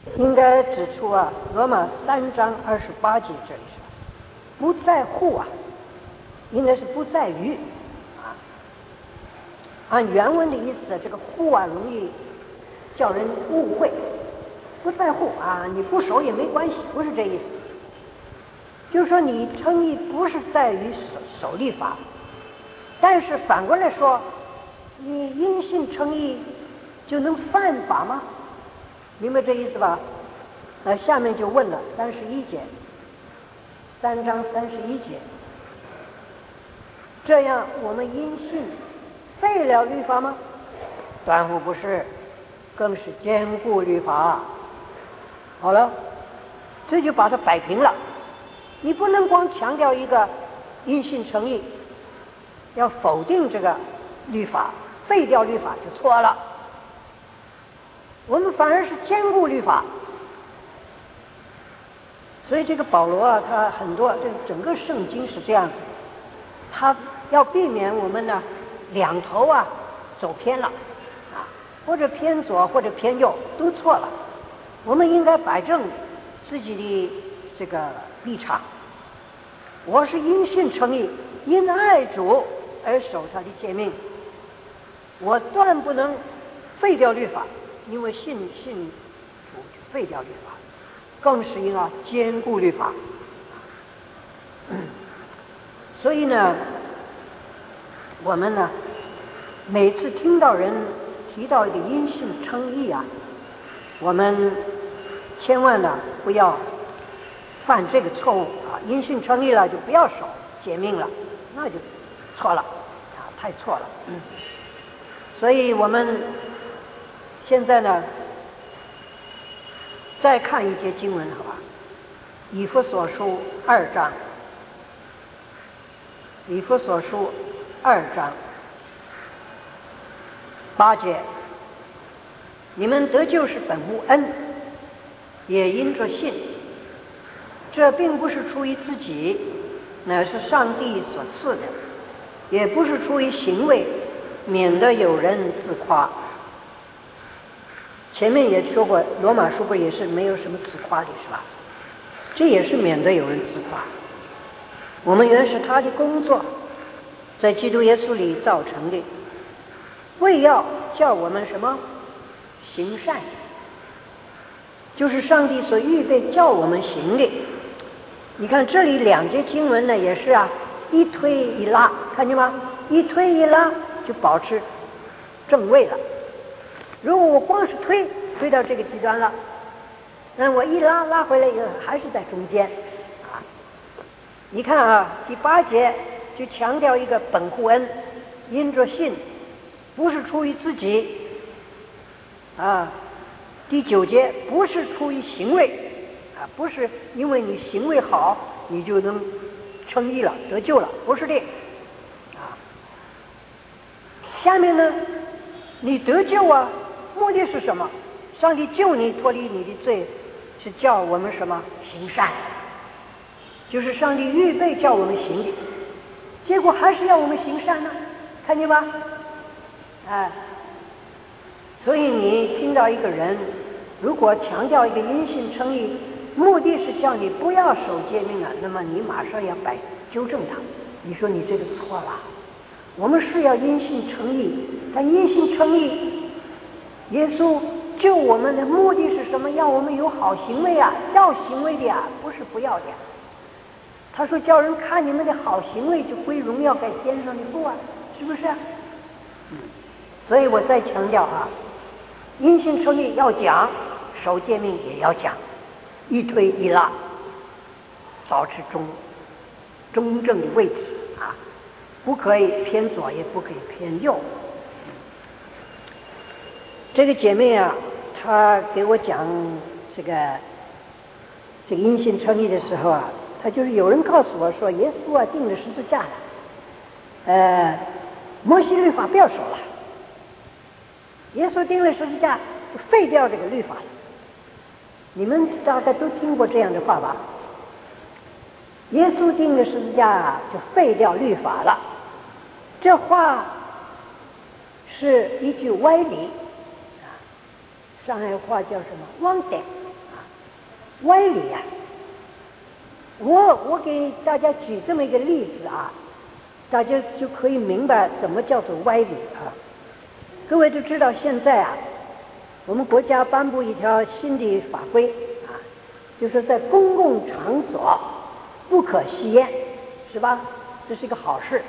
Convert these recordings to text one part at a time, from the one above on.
应该指出啊，罗马3章28节这里说，不在乎啊，应该是不在于啊。按原文的意思，这个乎啊容易叫人误会，不在乎啊，你不守也没关系，不是这意思。就是说你称义不是在于守律法，但是反过来说，你因信称义就能犯法吗？明白这意思吧？下面就问了31节，3章31节，这样我们因信废了律法吗？断乎不是，更是坚固律法。好了，这就把它摆平了。你不能光强调一个因信称义，要否定这个律法，废掉律法就错了。我们反而是坚固律法。所以这个保罗啊，他很多这整个圣经是这样子，他要避免我们呢两头啊走偏了啊，或者偏左或者偏右都错了。我们应该摆正自己的这个立场。我是因信称义，因爱主而守他的诫命，我断不能废掉律法，因为信主就废掉律法，更是应要坚固律法。所以呢，我们呢每次听到人提到一个因信称义啊，我们千万呢不要犯这个错误啊！因信称义了就不要守诫命了，那就错了啊，太错了。所以我们现在呢再看一节经文，好吧？以弗所书2章，以弗所书2章8节，你们得救是本乎恩，也因着信。这并不是出于自己，乃是上帝所赐的，也不是出于行为，免得有人自夸。前面也说过，罗马书不也是没有什么自夸的，是吧？这也是免得有人自夸。我们原是他的工作，在基督耶稣里造成的，为要叫我们什么行善，就是上帝所预备叫我们行的。你看这里2节经文呢，也是啊，一推一拉，看见吗？一推一拉就保持正位了。如果我光是推到这个极端了，那我一拉回来以后还是在中间啊。你看啊，第8节就强调一个本乎恩，因着信，不是出于自己啊。第9节不是出于行为啊，不是因为你行为好你就能称义了得救了，不是的啊。下面呢，你得救啊，目的是什么？上帝救你脱离你的罪，是叫我们什么行善，就是上帝预备叫我们行的，结果还是要我们行善呢，看见吧？所以你听到一个人如果强调一个因信称义，目的是叫你不要守诫命啊，那么你马上要纠正他。你说你这个错了，我们是要因信称义，但因信称义，耶稣救我们的目的是什么？要我们有好行为啊，要行为的啊，不是不要的。他说叫人看你们的好行为就归荣耀给天上的父啊，是不是？所以我再强调啊，因信称义要讲，守诫命也要讲，一推一拉，保持中正的位置啊，不可以偏左，也不可以偏右。这个姐妹啊，她给我讲这个因信称义的时候啊，她就是有人告诉我说，耶稣啊定了十字架了，摩西律法不要守了，耶稣定了十字架就废掉这个律法了。你们大概都听过这样的话吧？耶稣定了十字架就废掉律法了，这话是一句歪理，上海话叫什么？妄点歪理呀。我给大家举这么一个例子啊，大家就可以明白怎么叫做歪理啊。各位都知道现在啊，我们国家颁布一条新的法规啊，就是在公共场所不可吸烟，是吧？这是一个好事。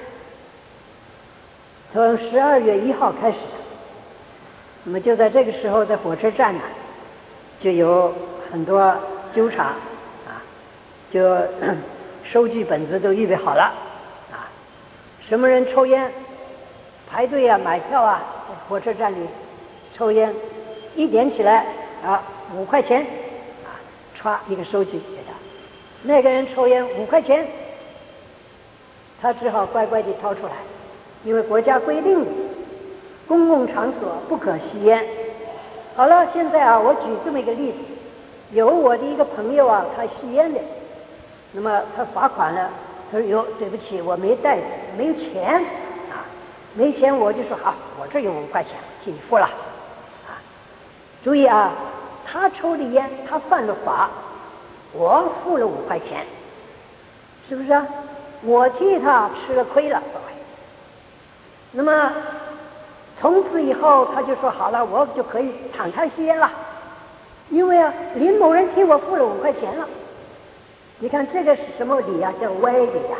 从12月1号开始的，那么就在这个时候，在火车站呢，就有很多纠察啊，就收据本子都预备好了啊，什么人抽烟，排队啊，买票啊，在火车站里抽烟，一点起来啊，5块钱啊，歘一个收据给他，那个人抽烟5块钱，他只好乖乖地掏出来，因为国家规定公共场所不可吸烟。好了，现在啊，我举这么一个例子，有我的一个朋友啊，他吸烟的，那么他罚款了，他说哟，对不起，我没带，没有钱啊，没钱，我就说好，我这有5块钱，替你付了啊。注意啊，他抽的烟，他犯了法，我付了5块钱，是不是啊？我替他吃了亏了，所谓。那么从此以后，他就说好了，我就可以敞开吸烟了，因为啊，林某人替我付了5块钱了。你看这个是什么理啊？叫歪理啊！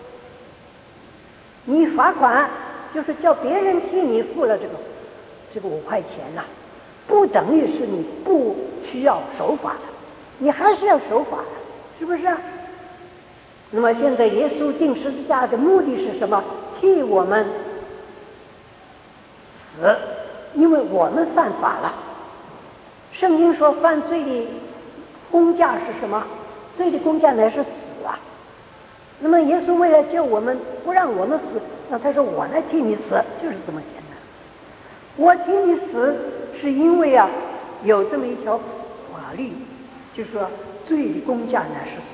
你罚款就是叫别人替你付了这个5块钱呐，不等于是你不需要守法的，你还是要守法的，是不是啊？那么现在耶稣钉十字架的目的是什么？替我们死，因为我们犯法了。圣经说犯罪的工价是什么？罪的工价乃是死啊。那么耶稣为了救我们，不让我们死，那他说我来替你死，就是这么简单。我替你死是因为啊，有这么一条法律，就是说罪的工价乃是死。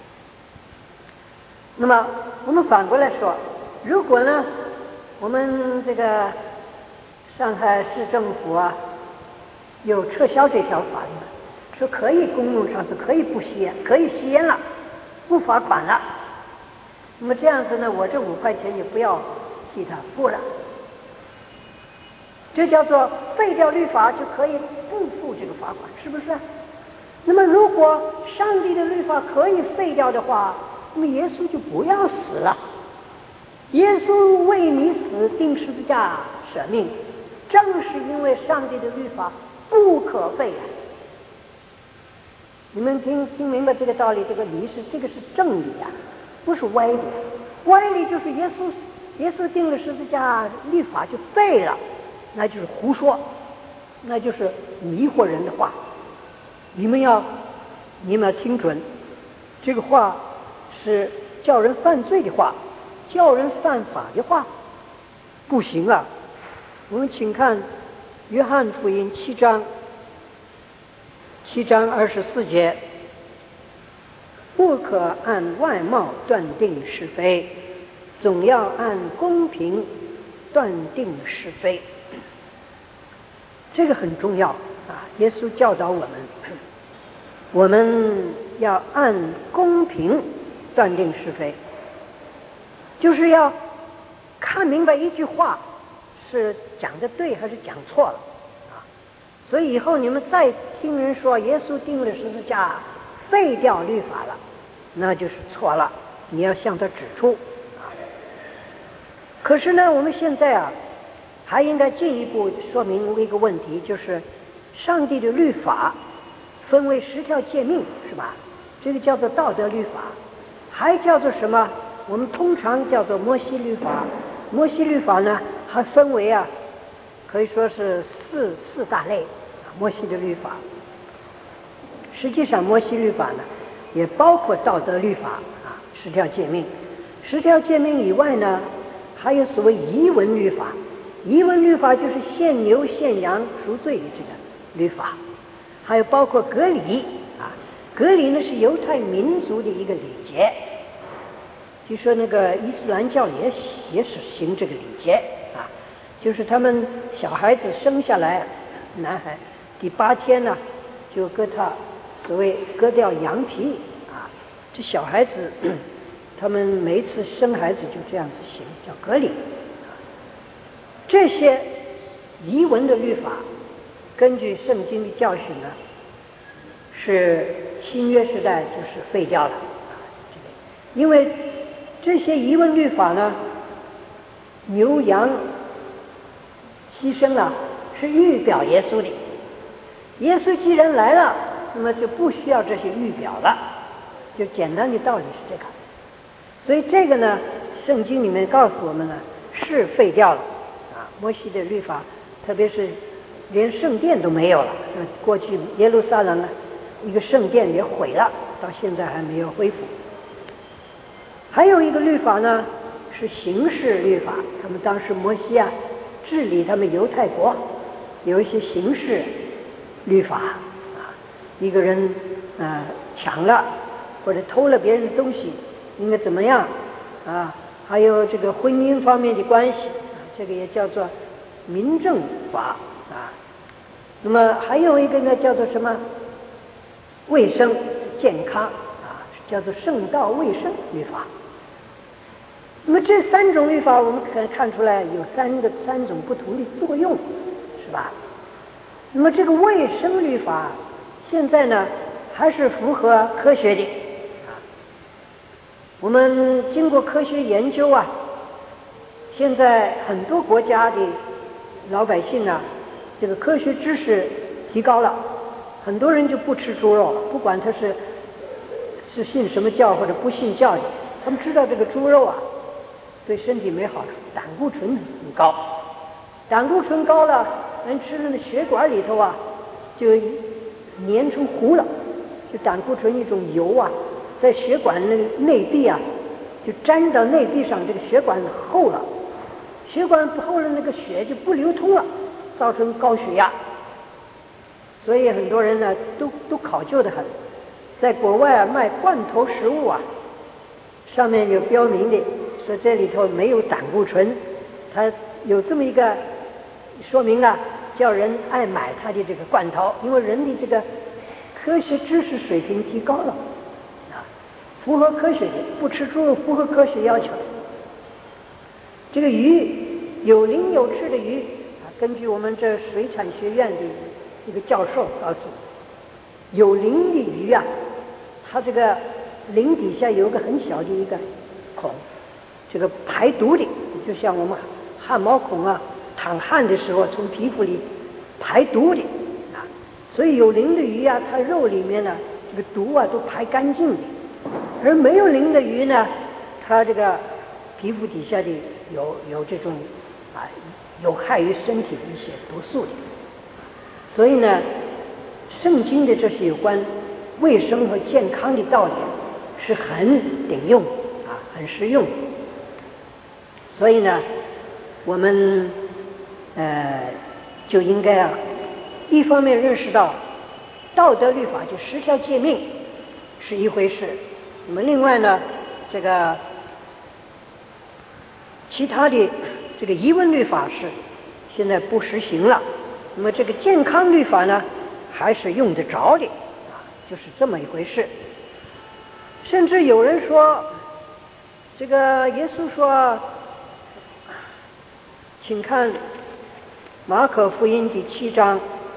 那么我们反过来说，如果呢，我们这个上海市政府啊，有撤销这条法律，说可以公共场所可以不吸烟，可以吸烟了，不罚款了。那么这样子呢，我这5块钱也不要替他付了，这叫做废掉律法，就可以不付这个罚款，是不是？那么如果上帝的律法可以废掉的话，那么耶稣就不要死了。耶稣为你死，钉十字架舍命，正是因为上帝的律法不可废啊。你们听明白这个道理，这个理是这个是正理啊，不是歪理。歪理就是耶稣钉了十字架，律法就废了，那就是胡说，那就是迷惑人的话。你们要听准，这个话是叫人犯罪的话，叫人犯法的话，不行啊。我们请看约翰福音7章24节，不可按外貌断定是非，总要按公平断定是非。这个很重要啊！耶稣教导我们要按公平断定是非，就是要看明白一句话是讲的对还是讲错了啊！所以以后你们再听人说耶稣钉了十字架废掉律法了，那就是错了，你要向他指出啊。可是呢，我们现在啊还应该进一步说明一个问题，就是上帝的律法分为10条诫命，是吧？这个叫做道德律法，还叫做什么？我们通常叫做摩西律法。摩西律法呢，还分为啊，可以说是四大类啊。摩西的律法，实际上摩西律法呢，也包括道德律法啊，10条诫命。10条诫命以外呢，还有所谓仪文律法。仪文律法就是献牛献羊赎罪的这个律法，还有包括割礼啊。割礼呢是犹太民族的一个礼节，据说那个伊斯兰教也是行这个礼节啊，就是他们小孩子生下来，男孩第8天呢就给他所谓割掉羊皮啊，这小孩子他们每一次生孩子就这样子行，叫割礼。这些遗文的律法，根据圣经的教训呢，是新约时代就是废掉了啊。因为这些遗文律法呢，牛羊牺牲啊，是预表耶稣的。耶稣既然来了，那么就不需要这些预表了，就简单的道理是这个。所以这个呢，圣经里面告诉我们呢，是废掉了啊。摩西的律法，特别是连圣殿都没有了。过去耶路撒冷呢，一个圣殿也毁了，到现在还没有恢复。还有一个律法呢，是刑事律法。他们当时摩西啊，治理他们犹太国，有一些刑事律法啊，一个人抢了或者偷了别人的东西，应该怎么样啊？还有这个婚姻方面的关系，这个也叫做民政法啊。那么还有一个呢，叫做什么？卫生健康啊，叫做圣道卫生律法。那么这三种律法，我们可以看出来有三种不同的作用，是吧？那么这个卫生律法现在呢，还是符合科学的啊。我们经过科学研究啊，现在很多国家的老百姓啊，这个科学知识提高了，很多人就不吃猪肉了，不管他是信什么教或者不信教的，他们知道这个猪肉啊对身体没好处，胆固醇很高，胆固醇高了，人吃的血管里头啊就粘成糊了，就胆固醇一种油啊，在血管那个内壁啊就粘到内壁上，这个血管厚了，血管厚了，那个血就不流通了，造成高血压。所以很多人呢都考究得很，在国外啊卖罐头食物啊，上面有标明的说这里头没有胆固醇，它有这么一个说明了，叫人爱买它的这个罐头，因为人的这个科学知识水平提高了啊，符合科学的，不吃猪肉符合科学要求。这个鱼有鳞有翅的鱼啊，根据我们这水产学院的一个教授告诉我，有鳞的鱼啊，它这个鳞底下有个很小的一个孔，这个排毒的，就像我们汗毛孔啊，淌汗的时候从皮肤里排毒的啊，所以有鳞的鱼啊，它肉里面呢这个毒啊都排干净的，而没有鳞的鱼呢，它这个皮肤底下的有这种啊有害于身体的一些毒素的。所以呢，圣经的这些有关卫生和健康的道理是很顶用啊，很实用。所以呢，我们就应该啊，一方面认识到道德律法就10条诫命是一回事，那么另外呢，这个其他的这个遗文律法是现在不实行了，那么这个健康律法呢还是用得着的啊，就是这么一回事。甚至有人说，这个耶稣说，请看马可福音第7章，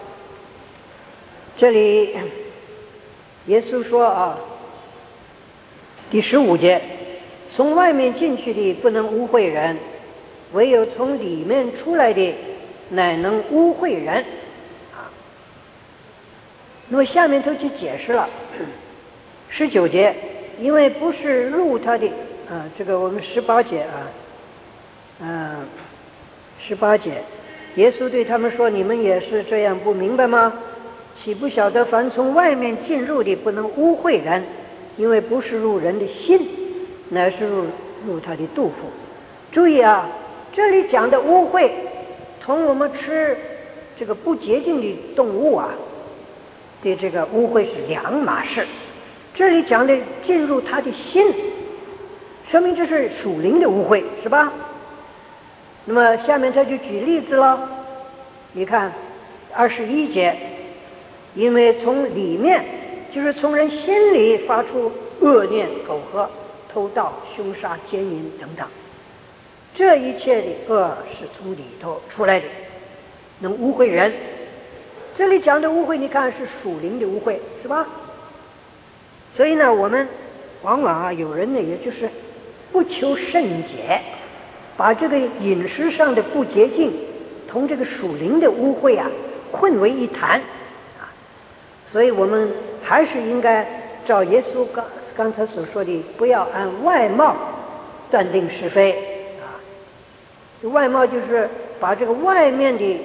这里耶稣说啊，第15节，从外面进去的不能污秽人，唯有从里面出来的乃能污秽人啊。那么下面就去解释了19节，因为不是入他的啊，这个我们18节啊，18节，耶稣对他们说，你们也是这样不明白吗？岂不晓得凡从外面进入的不能污秽人，因为不是入人的心，乃是入他的肚腹。注意啊，这里讲的污秽同我们吃这个不洁净的动物啊的这个污秽是两码事。这里讲的进入他的心，说明这是属灵的污秽，是吧？那么下面他就举例子了，你看21节，因为从里面就是从人心里发出恶念、苟合、偷盗、凶杀、奸淫等等，这一切的恶是从里头出来的，能污秽人。这里讲的污秽，你看是属灵的污秽，是吧？所以呢，我们往往有人呢，也就是不求甚解，把这个饮食上的不洁净同这个属灵的污秽混为一谈啊。所以我们还是应该照耶稣刚才所说的，不要按外貌断定是非啊。外貌就是把这个外面的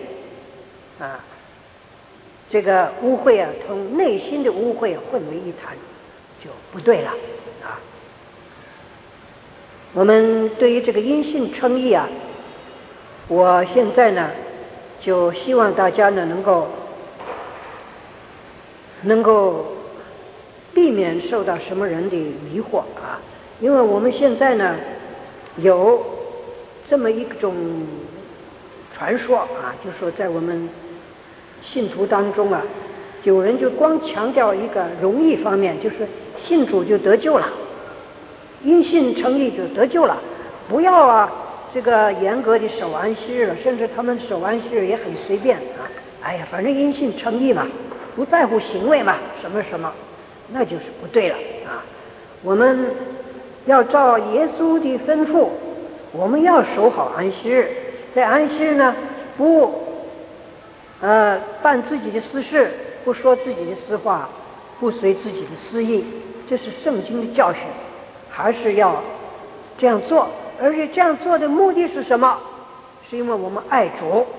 这个污秽同内心的污秽混为一谈，就不对了啊。我们对于这个因信称义我现在呢就希望大家呢能够避免受到什么人的迷惑因为我们现在呢有这么一种传说就说在我们信徒当中有人就光强调一个容易方面，就是信主就得救了，因信称义就得救了，不要这个严格的守安息日了，甚至他们守安息日也很随便哎呀，反正因信称义嘛，不在乎行为嘛，什么什么，那就是不对了我们要照耶稣的吩咐，我们要守好安息日，在安息日呢不办自己的私事，不说自己的私话，不随自己的私意，这是圣经的教训，还是要这样做。而且这样做的目的是什么？是因为我们爱主，